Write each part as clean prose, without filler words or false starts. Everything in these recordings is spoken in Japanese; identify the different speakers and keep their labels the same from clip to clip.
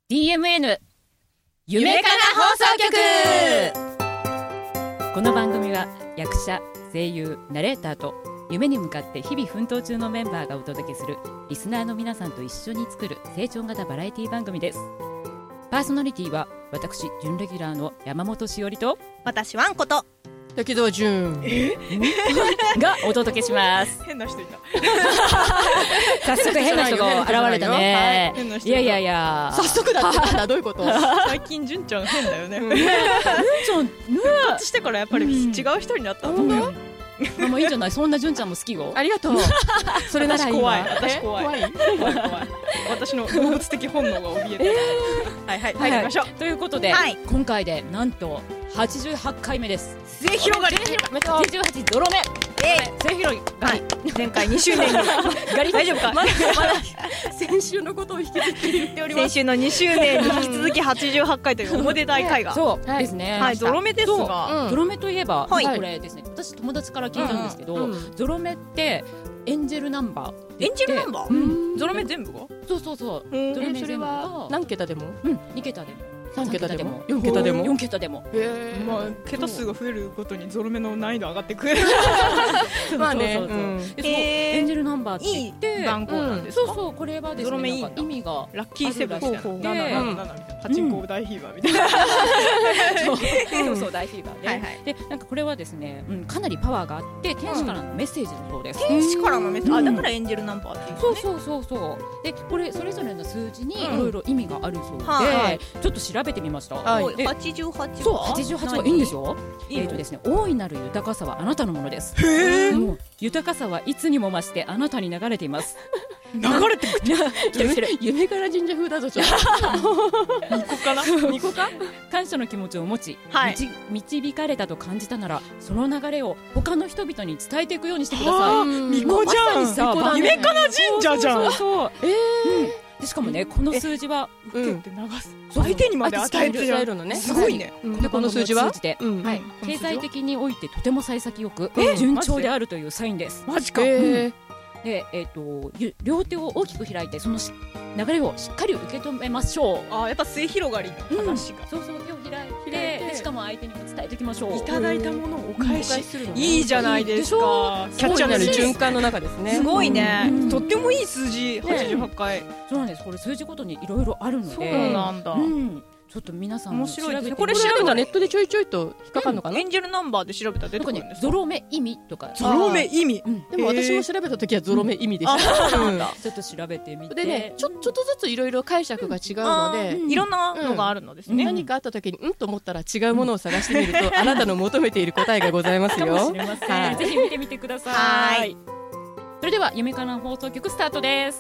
Speaker 1: DMN 夢かな放送局。この番組は役者、声優、ナレーターと夢に向かって日々奮闘中のメンバーがお届けするリスナーの皆さんと一緒に作る成長型バラエティ番組です。パーソナリティは私準レギュラーの山本しおりと
Speaker 2: 私ワンコと
Speaker 3: 滝沢純
Speaker 1: がお届けします。
Speaker 2: 変な人いた。
Speaker 1: 早速変な人が現れたね。
Speaker 2: 変な人
Speaker 1: いやいやいや、
Speaker 3: 早速だってなんだどういうこと
Speaker 2: 最近純ちゃん変だよね。
Speaker 1: 純ちゃんね
Speaker 2: 復活してからやっぱり違う人になったと思うよ。
Speaker 1: もういいんじゃない、そんな純ちゃんも好きよ。
Speaker 3: ありがとうそれならいいわ。
Speaker 2: 私怖い私の動物的本能が怯えてはいはい入りましょう。
Speaker 1: ということで、今回でなんと88回目です。
Speaker 2: 末広がり
Speaker 1: 88ゾロ目末広がり、
Speaker 2: 前回2周年に
Speaker 1: ガリ大丈夫か。
Speaker 3: まだ先週のことを引き続き言っております。
Speaker 2: 先週の2周年に引き続き88回というおめでたい回が
Speaker 1: そうですね。
Speaker 2: はい、ゾロ目ですが、
Speaker 1: ゾロ目といえばこ
Speaker 2: はい
Speaker 1: れですね、私友達から聞いたんですけど、ゾロ目ってエンジェルナンバー。
Speaker 2: エンジェルナンバー、ゾロ目全部が
Speaker 1: そうそうそう。ゾロ目全部が
Speaker 3: 何桁でも
Speaker 1: 2桁でも
Speaker 3: 3桁でも
Speaker 1: 4桁でも4桁でも。
Speaker 2: まあ桁数が増えるごとにゾロ目の難易度上がってくる。
Speaker 3: まあね、
Speaker 1: そうエンジェルナンバーって言って
Speaker 2: 番号なんですか。
Speaker 1: そうそう、これはですね、
Speaker 2: ゾロ目いいんだ
Speaker 1: 意味が
Speaker 2: ラッキーセブンみたいな
Speaker 1: で
Speaker 2: 777みたいなパチンコ大フィーバーみたいな。
Speaker 1: そうそう大フィーバーで、でなんかこれはですね、かなりパワーがあって天使からのメッセージだそうです。
Speaker 2: 天使からのメッセージ、だからエンジェルナンバーっていう
Speaker 1: そうそうそうそう。でこれそれぞれの数字にいろいろ意味があるそうで、ちょっと調べてみました。
Speaker 2: 88
Speaker 1: そう88はいいんですよ。ですね、大いなる豊かさはあなたのものです。もう豊かさはいつにも増してあなたに流れています。
Speaker 2: 流れてくる。
Speaker 3: 夢から神社風だぞ。ちょっと
Speaker 2: 2個かな。
Speaker 3: 2個か。
Speaker 1: 感謝の気持ちを持ち、導かれたと感じたならその流れを他の人々に伝えていくようにしてください。
Speaker 2: みこじゃん。夢かな神社じゃん。
Speaker 1: そうでしかもね、この数字は
Speaker 2: 受けて流す、相手にまで与えて
Speaker 3: 伝えるのね。
Speaker 2: すごいね。
Speaker 3: でこの数字は
Speaker 1: 経済的においてとても幸先よく順調であるというサインです。
Speaker 2: マジか。
Speaker 1: で両手を大きく開いてその流れをしっかり受け止めましょう。
Speaker 2: やっぱ末広がりの話が、
Speaker 1: そうそう、手を開いてしかも相手にも伝えておきましょう。
Speaker 2: いただいたものをお返しするのいいじゃないですか。
Speaker 3: キャッチャーなる循環の中ですね。
Speaker 2: すごいね。とってもいい数字。88回。
Speaker 1: そうなんです。これ数字ごとにいろいろあるので。
Speaker 2: そうなんだ。
Speaker 1: ちょっと皆さんも調べてみて。
Speaker 3: これ調べたらネットでちょいちょいと引っかかるのかな。
Speaker 2: エンジェルナンバーで調べたら出てくるんですか。
Speaker 1: ゾロ目意味とか。
Speaker 2: ゾロ目意味。
Speaker 3: でも私も調べた時はゾロ目意味でした。
Speaker 1: ちょっと調べてみて。
Speaker 3: でね、ちょっとずついろいろ解釈が違うので、
Speaker 2: いろんなのがあるのですね。
Speaker 3: 何かあった時にと思ったら違うものを探してみると、あなたの求めている答えがございますよ。
Speaker 1: かもしれません。ぜひ見てみてください。それでは夢かな放送局スタートです。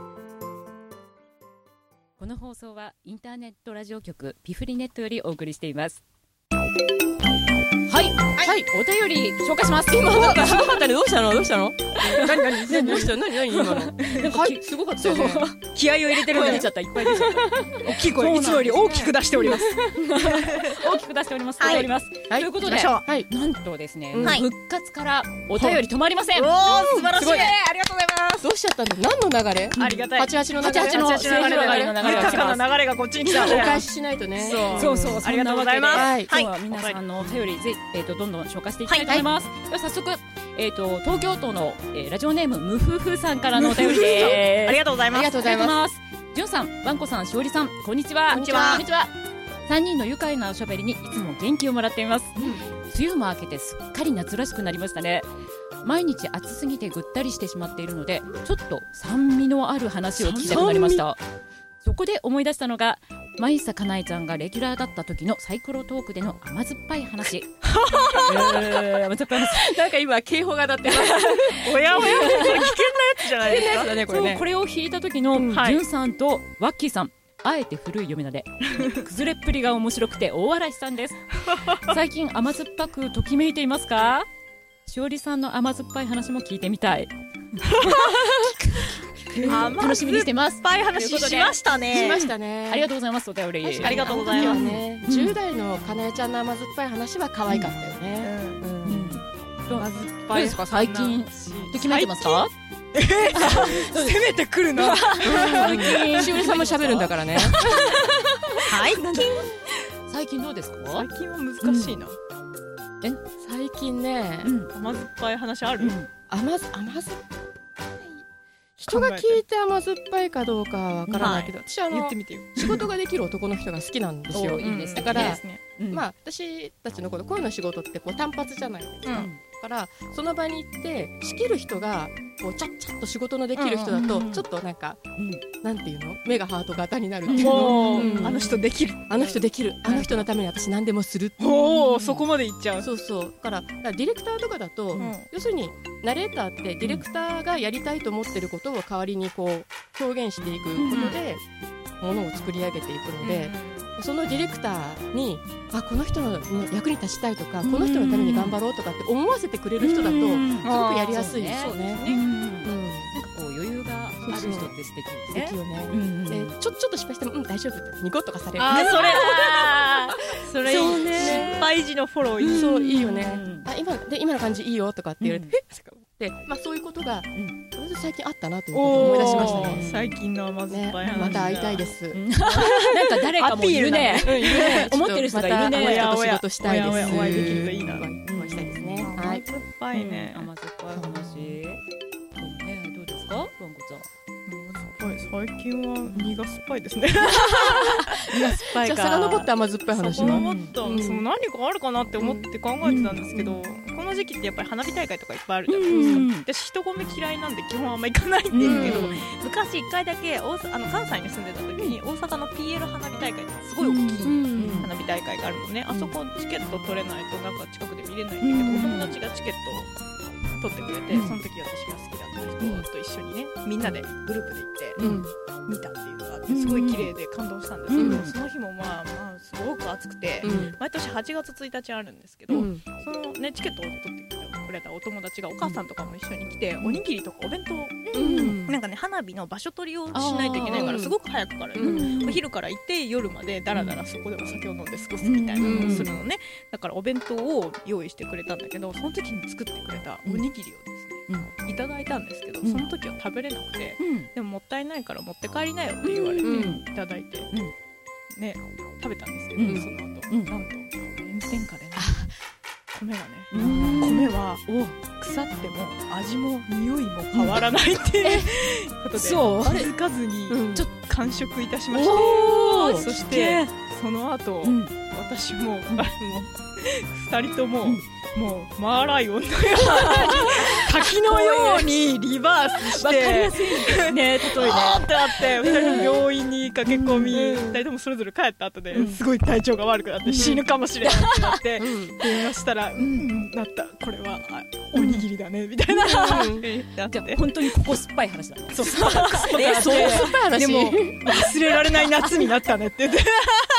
Speaker 1: この放送はインターネットラジオ局ピフリネットよりお送りしています。はい、お便り紹介します。
Speaker 3: 今なんかすごかったね。どうしたのどうしたの。何どうしたの。何今の。はいすごかったよね。
Speaker 2: 気合を入れてるんで
Speaker 1: 出ちゃった。いっぱい出ちゃった。
Speaker 2: 大きい声いつもより大きく出しております。
Speaker 1: 大きく出しております。ということでなんとですね、復活からお便り止まりません。
Speaker 2: 素晴らしい。ありがとうございます。
Speaker 3: どうしちゃったの。何の流れ。
Speaker 2: ありがたい。
Speaker 3: 88の流れ。
Speaker 1: 88の末広がりの流れが
Speaker 2: 豊かな流れがこっちに来た。
Speaker 3: お返ししないとね。
Speaker 1: そう
Speaker 2: ありがとうございます。
Speaker 1: 今日は皆さんのお便りどんどん紹介していきたいと思います。では早速東京都のラジオネームムフフさんからのお便りです。
Speaker 2: ありがとうございます。
Speaker 3: ありがとうございます。
Speaker 1: じゅんさん、わんこさん、しおりさん、こんにちは。
Speaker 2: こんにちは。
Speaker 1: 3人の愉快なおしゃべりにいつも元気をもらっています。梅雨も明けてすっかり夏らしくなりましたね。毎日暑すぎてぐったりしてしまっているので、ちょっと酸味のある話を聞きたくなりました。そこで思い出したのがマイサかなえちゃんがレギュラーだった時のサイコロトークでの甘酸っぱい話。甘酸っぱい話。
Speaker 3: なんか今警報が鳴ってます。
Speaker 2: おやおや、これ危険なやつじゃないですか。
Speaker 1: これを弾いた時のじゅんさんとワッキーさん、あえて古い読み名で崩れっぷりが面白くて大笑いしたんです。最近甘酸っぱくときめいていますか。しおりさんの甘酸っぱい話も聞いてみたい。楽しみにしてます。
Speaker 2: 酸っぱい話しましたね。
Speaker 3: しましたね。
Speaker 1: ありがとうございます。お便り
Speaker 2: ありがとうございます。
Speaker 3: 10代のかなえちゃんの甘酸っぱい話は可愛かったよね。
Speaker 1: どうですか最近ときめいてますか。
Speaker 2: 攻めてくるな。
Speaker 3: しおりさんも喋るんだからね。
Speaker 1: 最近どうですか？
Speaker 2: 最近は難しいな。
Speaker 3: 最近ね、
Speaker 2: 甘酸っぱい話ある？
Speaker 3: 甘酸っぱい、人が聞いて甘酸っぱいかどうかはわからないけど、私
Speaker 2: 言ってみてよ。
Speaker 3: 仕事ができる男の人が好きなんですよ。
Speaker 1: いいですね。
Speaker 3: だから
Speaker 1: うん
Speaker 3: まあ私たちの声の仕事ってこう単発じゃないですか。だからその場に行って仕切る人がこうちゃっちゃっと仕事のできる人だとちょっとなんかなんていうの、目がハート型になるっていう
Speaker 2: も
Speaker 3: の。
Speaker 2: うあの人できる。
Speaker 3: あの人できる。あの人のために私何でもする。
Speaker 2: おお、そこまでいっちゃう。
Speaker 3: そうそう。だからディレクターとかだと、要するにナレーターってディレクターがやりたいと思ってることを代わりにこう表現していくことでものを作り上げていくので、そのディレクターにこの人の役に立ちたいとか、この人のために頑張ろうとかって思わせてくれる人だとすごくやりやすいですよね。
Speaker 1: なんかこう余裕がある人って素敵ですね。
Speaker 3: よね。ちょっと失敗しても大丈夫ってニコッとかされる。
Speaker 2: それ失敗時のフォローいい。
Speaker 3: そういいよね。今の感じいいよとかって言われて、そういうことが最近あったなということを思い出しましたね。
Speaker 2: 最近の甘酸っぱい話。
Speaker 3: また会いたいです。
Speaker 1: なんか誰かもいるね。思ってる人がいるね。
Speaker 3: またお仕事したいです。
Speaker 2: お会いできるといいな。
Speaker 3: お会いしたいですね。
Speaker 2: 甘酸っぱいね。
Speaker 1: 甘酸っぱい話。どうですか、わんこちゃん。
Speaker 2: 最近は苦酸っぱいですね。
Speaker 3: 苦酸っぱいか。じゃあ遡って甘酸っぱい話。
Speaker 2: 遡った。その何かあるかなって思って考えてたんですけど、この時期ってやっぱり花火大会とかいっぱいあるじゃないですか。私人混み嫌いなんで基本あんま行かないんですけど、昔1回だけ関西に住んでた時に大阪の PL 花火大会ってすごい大きい花火大会があるのね。あそこチケット取れないとなんか近くで見れないんだけど、お友達がチケットを取ってくれて、その時私が好きだった人と一緒にね、みんなでグループで行って見たっていうのがあって、すごい綺麗で感動したんですけど、その日もまあすごく暑くて、毎年8月1日あるんですけど、そのねチケットを取ってくれたお友達がお母さんとかも一緒に来て、おにぎりとかお弁当、なんかね花火の場所取りをしないといけないからすごく早くからお昼から行って夜までだらだらそこでお酒を飲んで過ごすみたいなのをするのね。だからお弁当を用意してくれたんだけど、その時に作ってくれたおにぎりをですねいただいたんですけど、その時は食べれなくて、でももったいないから持って帰りなよって言われていただいてね、食べたんですけど、その後なんと炎天下でね、米がね、米は腐っても味も匂いも変わらないっていうことで気づかずにちょっと完食いたしまして、そしてその後私も2人とももうマーライオンのように滝のようにリバースして、分かりやすいね、例えねってあって、2人とも病院に駆け込み、2人ともそれぞれ帰った後ですごい体調が悪くなって死ぬかもしれないってなって電話したら、なった、これはおにぎりだねみたいなじゃあ
Speaker 1: 本当にここ酸っぱい話だね。
Speaker 2: そう酸っぱい話でも忘れられない夏になったねって言って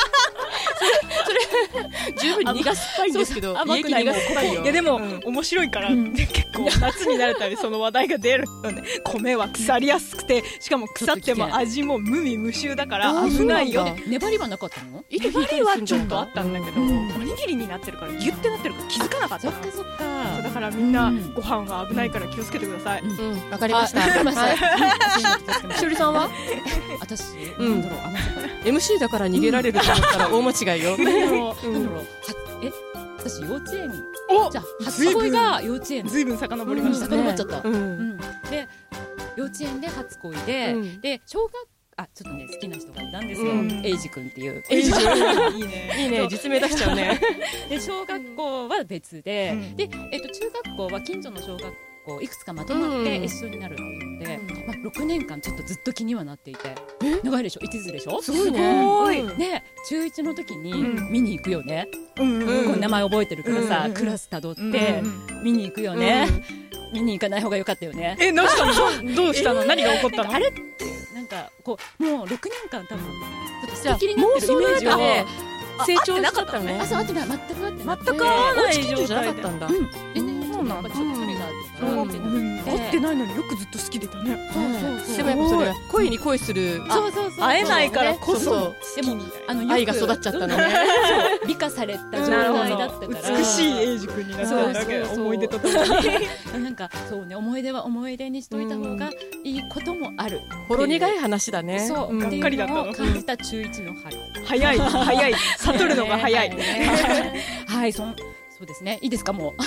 Speaker 3: 十分に苦酸っぱいんですけど、
Speaker 1: 甘くないもん。
Speaker 2: いやでも面白いから結構夏になるたびその話題が出るのね。米は腐りやすくて、しかも腐っても味も無味無臭だから危ないよ。
Speaker 1: 粘りはなかったの？
Speaker 2: 粘りはちょっとあったんだけど、おにぎりになってるからギュッてなってるから気づかなかった。
Speaker 1: そっかそっか。
Speaker 2: だからみんなご飯は危ないから気をつけてください。
Speaker 3: わかりました。しおりさんは？
Speaker 1: 私なんだろう、
Speaker 3: MC だから逃げられると思ったら大間違いよ。
Speaker 1: なんだろう、私幼稚園、じゃあ初恋が幼稚園、
Speaker 2: ずいぶん遡りましたね。
Speaker 1: 遡っちゃった。で幼稚園で初恋で、で小学ちょっとね好きな人がいたんですよ。エイジ君っていう。
Speaker 3: エイジいいね。いいね。実名出しちゃうね。
Speaker 1: で小学校は別で、で中学校は近所の小学校いくつかまとまって一緒になるので、6年間ちょっとずっと気にはなっていて、長いでしょ、一途でしょ。
Speaker 3: すごいね。
Speaker 1: で中1の時に見に行くよね。こう名前覚えてるからさ、クラスたどって見に行くよね。見に行かない方が良かったよね。
Speaker 2: どうしたの？何が起こったの？
Speaker 1: あれってなんかこうもう6年間多分ちょっと素敵になってるイメージ
Speaker 3: で
Speaker 1: 成長しちゃったのね。そう、合ってない、全く合わない
Speaker 2: 状態で。
Speaker 3: じゃなかったんだ。
Speaker 2: そうなんだ。
Speaker 1: ちょっと距離があってからってなって、
Speaker 2: 会ってないのによくずっと好きでいたね。
Speaker 3: でもやっぱそれ恋に恋する
Speaker 2: 会えないからこそ
Speaker 1: でも
Speaker 3: 愛が育っちゃったのね。
Speaker 1: 美化された状態だったから
Speaker 2: 美しいエイジ君になっただけ、思い出とともに
Speaker 1: なんかそうね、思い出は思い出にしといた方がいいこともある。
Speaker 3: ほろ苦い話だね。
Speaker 1: そう、がっかりだったの。感じた中1の春。
Speaker 2: 早い悟るのが早い。
Speaker 1: はい、そうですね。いいですか、もう。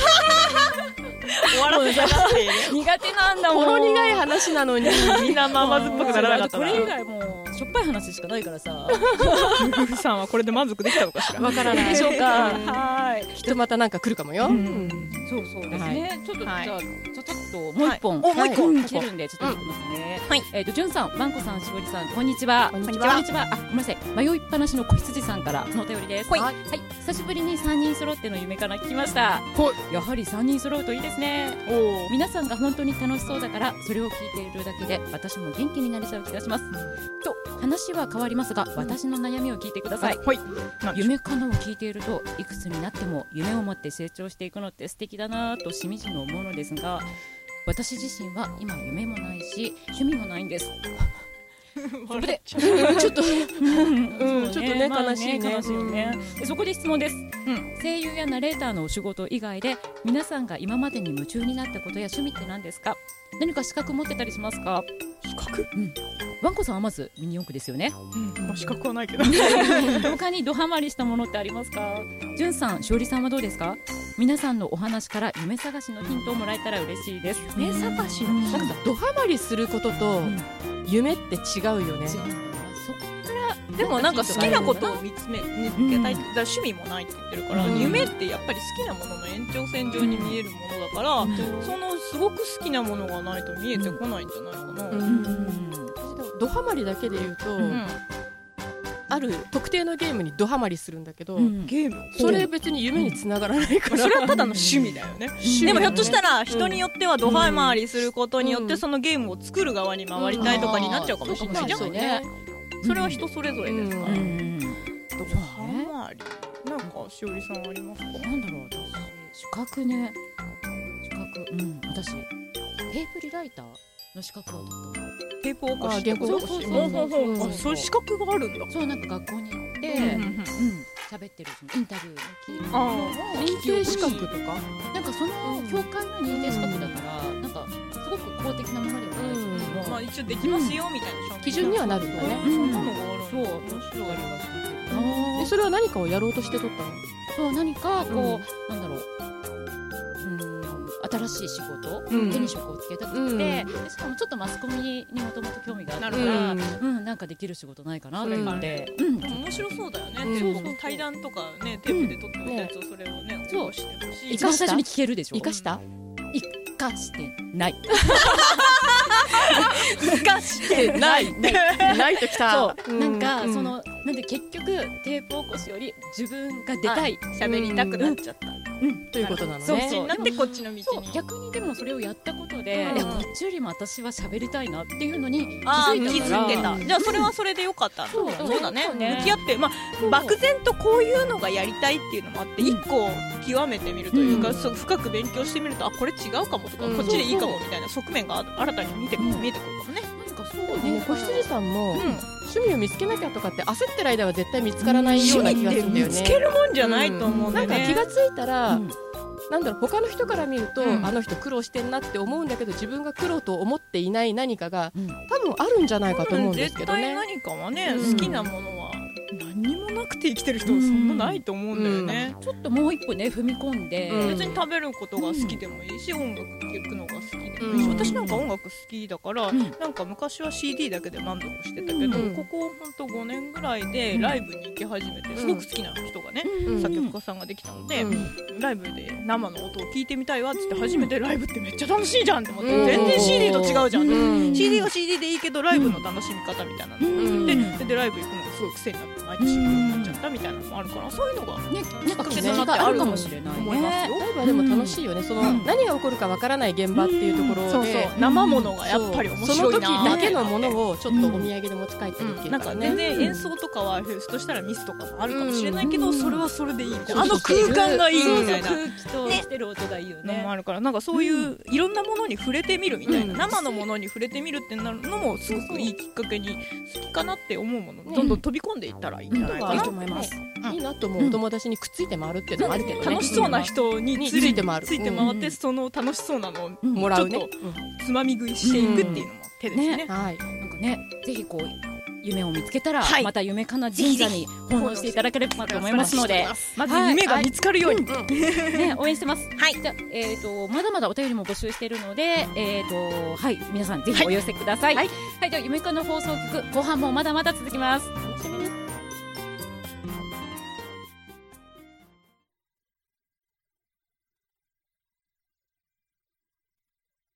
Speaker 2: 終わらせちゃって
Speaker 1: 苦手なんだもん。
Speaker 3: ほろ苦い話なのに
Speaker 2: みんな甘酸っぱくならなかったな。
Speaker 1: これ以外もうしょっぱい話しかないからさ。
Speaker 2: 夫婦さんはこれで満足できたのかしら。
Speaker 3: わからない
Speaker 1: でしょうか。はい。
Speaker 3: きっとまたなんか来るかもよ。
Speaker 1: そうですね。ちょっとじゃあちょっともう一本
Speaker 2: もう一個
Speaker 1: 切るんでちょっといきますね。
Speaker 2: はい。
Speaker 1: じゅんさん、まんこさん、しぼりさん、こんにちは。こんにちは。あ、ごめんなさい。迷いっぱなしの子羊さんからのお便りです。はい。久しぶりに3人揃っての夢から聞きました。やはり3人揃うといいですね。皆さんが本当に楽しそうだからそれを聞いているだけで私も元気になれちゃう気がします。と話は変わりますが、私の悩みを聞いてください。夢かなを聞いていると、いくつになっても夢を持って成長していくのって素敵だなとしみじみ思うのですが、私自身は今夢もないし趣味もないんです。そこでちょっとね、悲しいね。悲しいよね。そこで質問です。声優やナレーターのお仕事以外で皆さんが今までに夢中になったことや趣味って何ですか？何か資格持ってたりしますか？
Speaker 2: 資格？
Speaker 1: ワンコさんはまずミニ四駆ですよね。
Speaker 2: 資格はないけど。
Speaker 1: 他にドハマりしたものってありますか？じゅんさん、しおりさんはどうですか？皆さんのお話から夢探しのヒントをもらえたら嬉しいです。
Speaker 2: 夢探しのヒント。
Speaker 3: なんかドハマりすることと夢って違うよね。
Speaker 2: でもなんか好きなことを見つめ抜けたいって、趣味もないって言ってるから、夢ってやっぱり好きなものの延長線上に見えるものだから、そのすごく好きなものがないと見えてこないんじゃないかな。
Speaker 3: ドハマりだけで言うと、ある特定のゲームにドハマりするんだけど、
Speaker 2: ゲーム
Speaker 3: それ別に夢につながらないから、
Speaker 2: それはただの趣味だよね。でもひょっとしたら人によってはドハマりすることによってそのゲームを作る側に回りたいとかになっちゃうかもしれないじゃんね。それは人それぞれですから。ドハマりなんかしおりさんありますか？
Speaker 1: なんだろう、私資格ね、私テープリライターの資格を取った。
Speaker 2: テープ起こし、
Speaker 3: 原稿起こし。
Speaker 2: そういう資格があるんだ。
Speaker 1: そう、なんか学校に行って喋ってるインタビュー
Speaker 3: の認定資格とか、
Speaker 1: なんかその協会の認定資格だから、なんかすごく公的なものではないけども、
Speaker 2: まあ一応できますよみたいな
Speaker 3: 基準にはなるんだね。
Speaker 2: そんなのがある。そう、面白い。
Speaker 3: それは何かをやろうとして取ったの？
Speaker 1: そう、何かこう、なんだろう、新しい仕事、手に職をつけたくて、しかもちょっとマスコミにもともと興味があるから、なんかできる仕事ないかなと思って。
Speaker 2: 面白そうだよね。そう、対談とかね、テープで撮っておいたやつをそれをね、起こしてほしい。
Speaker 1: 一番最初に聞けるでしょ。
Speaker 3: 生かして
Speaker 1: ない。
Speaker 3: 生かしてないときた。
Speaker 1: なんかそのなんで結局テープ起こしより自分が出たい、
Speaker 2: 喋りたくなっちゃった
Speaker 3: ということなのね。
Speaker 2: そうなってこっちの道に。
Speaker 1: 逆にでもそれをやったことで、こっちよりも私は喋りたいなっていうのに気づいてた。
Speaker 2: じゃあそれはそれでよかった。そうだね。向き合って、漠然とこういうのがやりたいっていうのもあって、一個極めてみるというか、深く勉強してみると、あ、これ違うかもとか、こっちでいいかもみたいな側面が新たに見えてくるかもね。
Speaker 3: なんかそうね。子羊さんも趣味を見つけなきゃとかって焦ってる間は絶対見つからないような気がするんだよね。
Speaker 2: 見つけるもんじゃないと思うんだよね。
Speaker 3: なんか気がついたら、なんだろう、他の人から見ると、あの人苦労してんなって思うんだけど、自分が苦労と思っていない何かが多分あるんじゃないかと思うんですけどね。
Speaker 2: 絶対何かはね、好きなものは何にもなくて生きてる人はそんなないと思うんだよね。
Speaker 1: ちょっともう一歩ね踏み込んで、
Speaker 2: 別に食べることが好きでもいいし、音楽聴くのが好きでもいいし、私なんか音楽好きだから、なんか昔は CD だけで満足してたけど、ここほんと5年ぐらいでライブに行き始めて、すごく好きな人がね、作曲家さんができたので、ライブで生の音を聞いてみたいわっつって初めてライブってめっちゃ楽しいじゃんって思って、全然 CD と違うじゃんって、CD は CD でいいけどライブの楽しみ方みたいなのでライブ行くのが好すごい癖になって毎年行くようになっちゃったみたいなのもあるから、そういうのが
Speaker 1: ね、なんか絆があるかもしれない
Speaker 2: 思いますよ。
Speaker 3: ライブはでも楽しいよね、その何が起こるかわからない現場っていうところで、
Speaker 2: そうそう生ものがやっぱり面白いな。
Speaker 3: その時だけのものをちょっとお土産で持ち帰ってるっていう
Speaker 2: なんか全然演奏とかはひょっとしたらミスとかもあるかもしれないけど、それはそれでいいみたいな、あの空間がいいみたいな
Speaker 1: 空気としてる音がいいよね
Speaker 2: のもあるから、なんかそういういろんなものに触れてみるみたいな、生のものに触れてみるってなるのもすごくいいきっかけに好きかなって思うものどんどん飛び込んでいったらいいんじゃないかな、
Speaker 1: いいと思います。
Speaker 3: いいなと思うお友達にくっついて回るっていうのもあるけどね、
Speaker 2: 楽しそうな人について回ってその楽しそうなのを
Speaker 3: もらうね、
Speaker 2: ちょっとつまみ食いしていくっていうのも手ですね。
Speaker 3: はい、
Speaker 1: なんかね、ぜひこう夢を見つけたら、また夢かな神社に奉納していただければと思いますので、
Speaker 2: まず夢が見つかるように、
Speaker 1: ね、応援してます。
Speaker 2: はい、
Speaker 1: じゃあ、まだまだお便りも募集しているので、はい、皆さんぜひお寄せください。はい、じゃあ夢かな放送局後半もまだまだ続きます。楽しみに。